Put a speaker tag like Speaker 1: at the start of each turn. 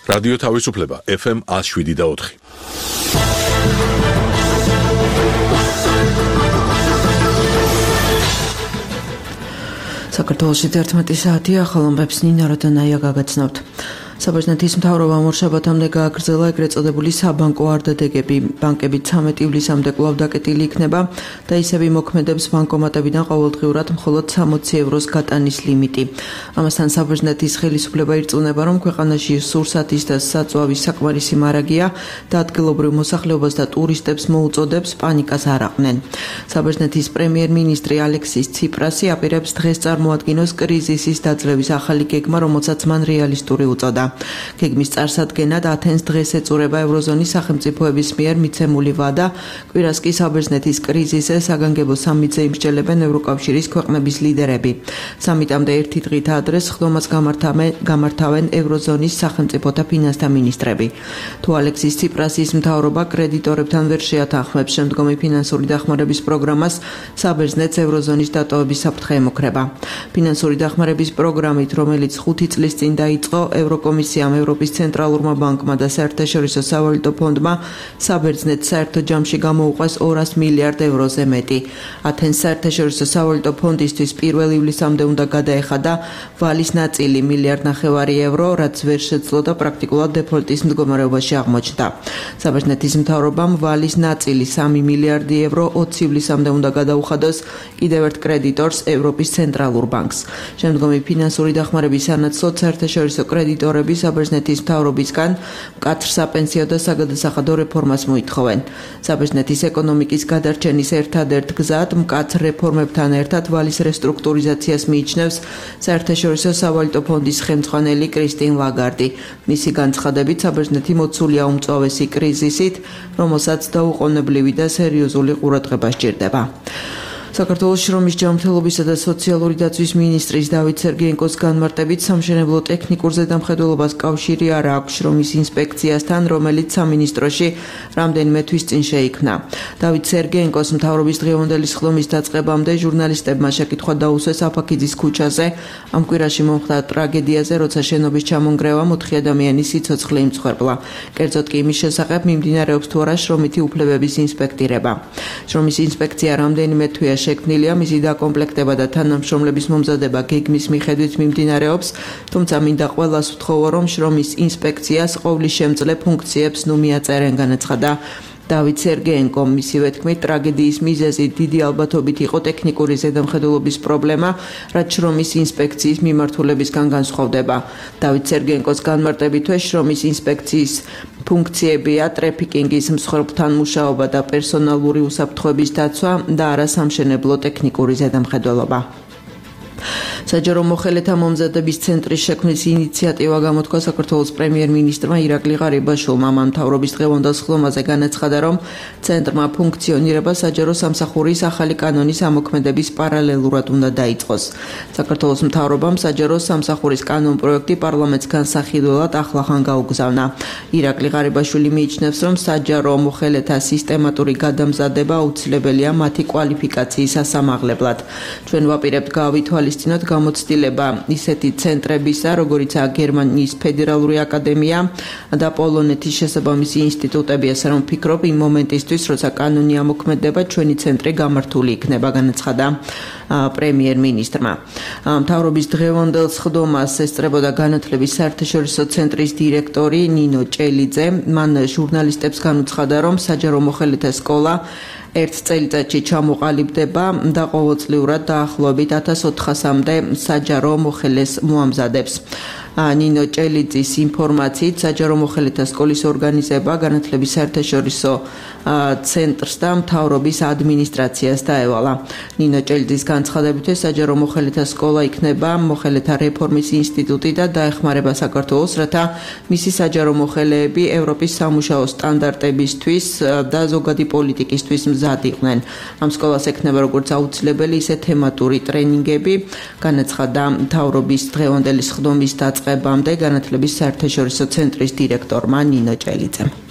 Speaker 1: რადიო თავისუფლება FM 107.4.
Speaker 2: საქართველოში 11 საათია, ხელოვნების ნინა როდანაია გაგაცნობთ. საბერძნეთის მთავრობა მორშაბათამდე გააგრძელა ეგრეთ წოდებული საბანკო არდადეგები. ბანკები 13 ივლისამდე კვლავ დაკეტილი იქნება და ისევ იმოქმედებს ბანკომატებიდან ყოველდღიურად მხოლოდ 60 ევროს გატანის ლიმიტი. ამასთან საბერძნეთის ხელისუფლება ირწმუნება, რომ ქვეყანაში სურსათის და საწვავის საკმარისი მარაგია და ადგილობრივ მოსახლეობას და ტურისტებს მოუწოდებს პანიკას არ აყნენ. საბერძნეთის პრემიერ-მინისტრი ალექსის ციპრასი აპირებს დღეს წარმოადგინოს კრიზისის დაძლევის ახალი გეგმა, რომელსაც მან რეალისტური უწოდა. გეგმის წარსადგენად ათენს დღეს ეწურება ევროზონის სახელმწიფოების მიერ მიცემული ვადა. კვირას კი საბერძნეთის კრიზისზე საგანგებო სამიტზე იმსჯელებენ ევროკავშირის ქვეყნების ლიდერები. სამიტამდე ერთი დღით ადრე სხდომას გამართავენ ევროზონის სახელმწიფოთა ფინანსთა მინისტრები. თუ ალექსის ციპრასის მთავრობა კრედიტორებთან ვერ შეათანხმებს შემდგომი ფინანსური დახმარების პროგრამას, საბერძნეთს ევროზონის დატოვების საფრთხე ემუქრება. ფინანსური დახმარების პროგრამით, რომელიც 5 წლის წინ დაიწყო, ევროკომისიამ, ევროპის ცენტრალურმა ბანკმა და საერთაშორისო სავალუტო ფონდმა საბერძნეთს საერთო ჯამში გამოუყვეს 200 მილიარდ ევროზე მეტი. ათენს საერთაშორისო სავალუტო ფონდისთვის 1 ივლისამდე უნდა გადაეხადა ვალის ნაწილი 1,5 მილიარდი ევრო, რაც ვერ შეძლო და პრაქტიკულად დეფოლტის მდგომარეობაში აღმოჩნდა. საბერძნეთის მთავრობამ ვალის ნაწილი 3 მილიარდი ევრო 20 ივლისამდე უნდა გადაუხადოს კიდევ ერთ კრედიტორს, ევროპის ცენტრალურ ბანკს. შემდგომი ფინანსური დახმარების სანაცვლოდ საერთაშორისო კრედიტორები საბერძნეთის მთავრობისგან მკაცრ საპენსიო და საგადასახადო რეფორმას მოითხოვენ. საბერძნეთის ეკონომიკის გადარჩენის ერთადერთ გზად მკაცრ რეფორმებთან ერთად ვალის რესტრუქტურიზაციას მიიჩნევს საერთაშორისო სავალუტო ფონდის ხელმძღვანელი კრისტინ ლაგარდი. მისი განცხადებით, საბერძნეთი მოცულია უმწვავესი კრიზისით, რომელსაც დაუყოვნებლივი და სერიოზული ყურადღება სჭირდება. საქართველოს შრომის ჯანმრთელობისა და სოციალური დაცვის მინისტრის დავით სერგეენკოს განმარტებით, სამშენებლო ტექნიკურ ზედამხედველობას კავშირი არ აქვს შრომის ინსპექციასთან, რომელიც სამინისტროში რამდენიმე თვის წინ შეიქმნა. დავით სერგეენკოს მთავრობის დღევანდელი სხდომის დაწყებამდე ჟურნალისტებმა შეკითხვა დაუსვეს აფაქიძის ქუჩაზე ამ კვირაში მომხდარ ტრაგედიაზე, როცა შენობის ჩამონგრევამ 4 ადამიანის სიცოცხლე იმწვერპლა. კერძოდ კი იმის შესახებ მიმდინარეობს თუ არა შრომითი უფლებების ინსპექტირება. შრომის ინსპექცია რამდენიმე თვეა შექმნილია, მისი დაკომპლექტება და თანამშრომლების მომზადება გეგმის მიხედვით მიმდინარეობს, თუმცა მინდა ყველას ვთხოვო, რომ შრომის ინსპექციას ყოვლისშემძლე ფუნქციებს მიაწერენ, განაცხადა დავით სერგეენკომ. მისივე თქმით, ტრაგედიის მიზეზი დიდი ალბათობით იყო ტექნიკური ზედამხედველობის პრობლემა, რაც შრომის ინსპექციის მიმართულებისგან განსხვავდება. დავით სერგეენკოს განმარტებითვე შრომის ინსპექციის ფუნქციებია ტრაფიკინგის მსხვერპლთან მუშაობა და პერსონალური უსაფრთხოების დაცვა და არა სამშენებლო ტექნიკური ზედამხედველობა. საჯარო მოხელეთა მომზადების ცენტრის შექმნის ინიციატივა გამოთქვა საქართველოს პრემიერ-მინისტრმა ირაკლი ღარიბაშვილმა. მან მთავრობის დღევანდელ სხდომაზე განაცხადა, რომ ცენტრმა ფუნქციონირება საჯარო სამსახურის ახალი კანონის ამოქმედების პარალელურად უნდა დაიწყოს. საქართველოს მთავრობამ საჯარო სამსახურის კანონ პროექტი პარლამენტს განსახილველად ახლახან გაუგზავნა. ირაკლი ღარიბაშვილი მიიჩნევს, რომ საჯარო მოხელეთა სისტემატური გადამზადება აუცილებელია მათი კვალიფიკაციის ასამაღლებლად. ჩვენ ვაპირებთ გაავითვალისწინოთ გამოცდილება ისეთი ცენტრებისა, როგორიცაა გერმანიის ფედერალური აკადემია და პოლონეთის შესაბამისი ინსტიტუტები, ასე რომ ვფიქრობ, იმ მომენტისთვის, როცა კანონი ამოქმედება, ჩვენი ცენტრი გამართული იქნება, განაცხადა პრემიერ-მინისტრმა. მთავრობის დღევანდელ სხდომას ესწრებოდა განათლების საერთაშორისო ცენტრის დირექტორი ნინო ჭელიძე. მან ჟურნალისტებს განუცხადა, რომ საჯარო მოხელეთა სკოლა ერთ წელიწადში ჩამოყალიბდება და ყოველწლიურად დაახლოებით 1400-მდე საჯარო მოხელეს მოამზადებს. ნინო ჭელიძის ინფორმაციით, საჯარო მოხელეთა სკოლის ორგანიზება განათლების საერთაშორისო ცენტრს და მთავრობის ადმინისტრაციას დაევალა. ნინო ჭელიძის განცხადებით, საჯარო მოხელეთა სკოლა იქნება მოხელეთა რეფორმის ინსტიტუტი და დაეხმარება საქართველოს, რათა მისი საჯარო მოხელეები ევროპის სამუშაო სტანდარტებისთვის და ზოგადი პოლიტიკისთვის მზად იყვნენ. ამ სკოლას ექნება როგორც აუცილებელი, ისე თემატური ტრენინგები, განაცხადა მთავრობის დღევანდელი სხდომის დაწყებამდე განათლების საერთაშორისო ცენტრის დირექტორმა ნინო ჭელიძემ.